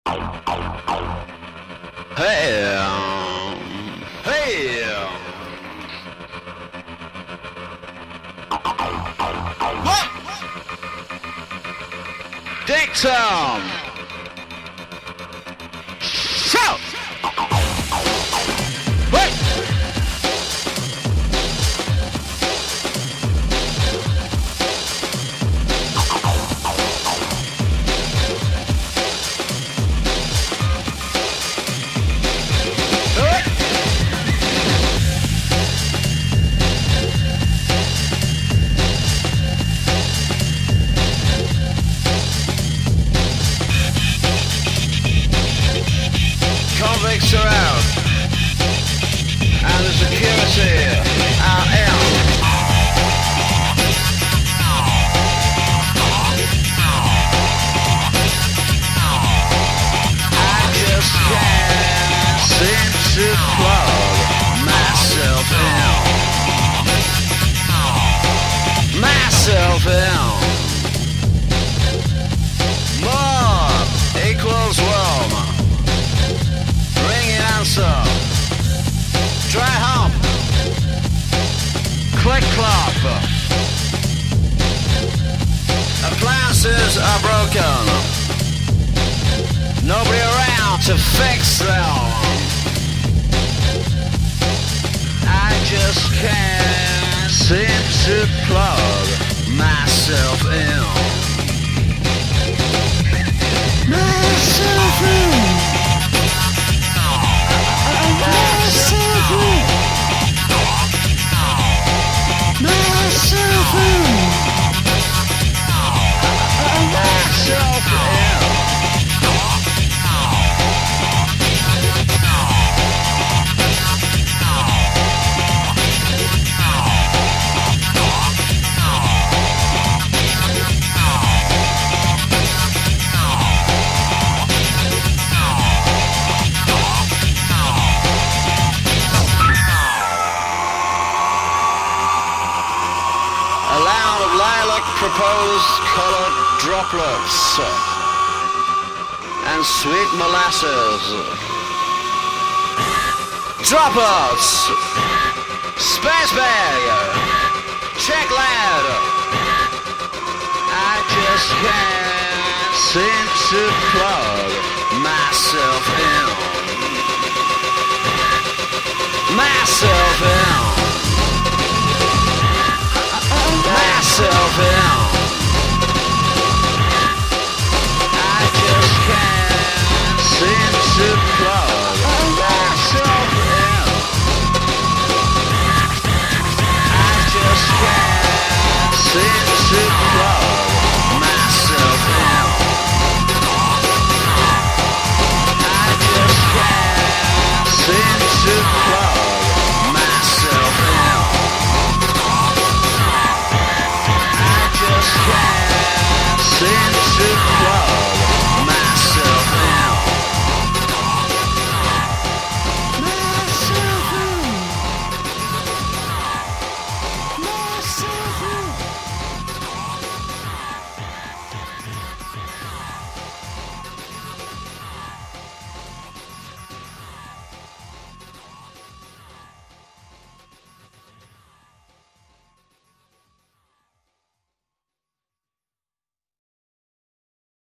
Hey, hey. What? Dictum. Shout. What? Convicts are out, and the security are out. I just can't seem to plug myself in. More equals Rome. Ringing answer. Dry hump. Click clop. Appliances are broken. Nobody around to fix them. I just can't seem to plug myself in. Myself in. Proposed colored droplets and sweet molasses. Droplets, space bag, check lad. I just can't seem to plug myself in. Myself in. Myself in.